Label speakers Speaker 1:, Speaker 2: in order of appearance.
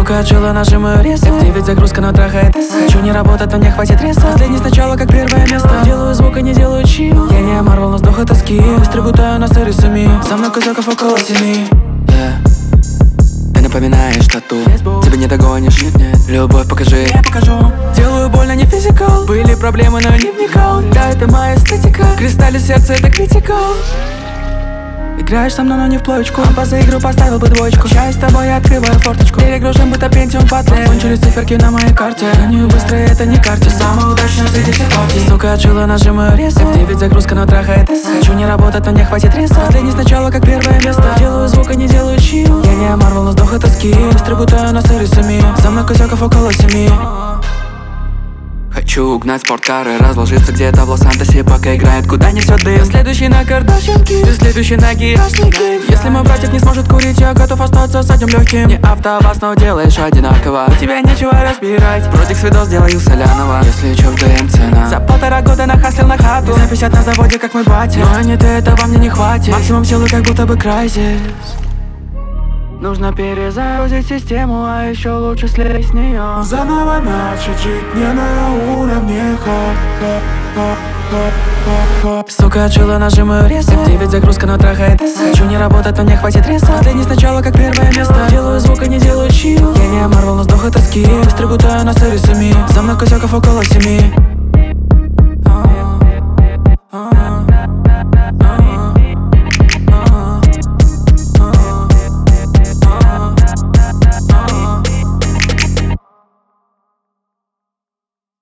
Speaker 1: Сука, чела, нажимаю рез. F9 загрузка, но трахает эс. Хочу не работать, но не хватит реса. Последний сначала, как первое место. Делаю звук, а не делаю чил. Я не Марвел, но сдох от тоски. Быстро гутаю на сырисами. Со мной козаков около 7. Ты напоминаешь тату. Тебя не догонишь, любовь покажи. Я покажу. Делаю больно, не физикал. Были проблемы, но не вникал. Да, это моя эстетика. Кристалли сердца, это критикал. Играешь со мной, но не в плоечку. А за игру поставил бы двоечку. Чай с тобой, я открываю форточку. Перегружен, будто Pentium батле. Кончились циферки на моей карте. Гоню быстро, это не карте. Самый удачный среди всех партий. Сука, чила, нажимаю рез. F9 загрузка, но трахает эс. Хочу не работать, но не хватит реса. Последний сначала, как первое место. Делаю звук, а не делаю чил. Я не Марвел, но сдох от тоски. Быстро гутаю на сырисами. Со мной козяков около 7. Хочу угнать спорткары, разложиться где-то в Лос-Антосе, пока играет, куда несет дым. Следующий на Кардашьянки, ты следующий на гиашники. Если мой братик не сможет курить, я готов остаться с одним легким. Не АвтоВАЗ, но делаешь одинаково. У тебя нечего разбирать, против видос сделаю соляного. Если чё, в ДМ цена. За 1,5 года нахаслил на хату. За 50 на заводе, как мой батя. Но не ты, этого мне не хватит. Максимум силы, как будто бы Crysis. Нужно перезагрузить систему, а еще лучше слезть с нее.
Speaker 2: Заново начать жить не на уровне
Speaker 1: Сука, чила, нажимаю рез. F9 загрузка, но трахает эс. Хочу не работать, но не хватит реса. Последний сначала, как первое место. Делаю звук, а не делаю чил. Я не Марвел, но сдох от тоски. Быстро гутаю на сырисами. Со мной козяков около 7.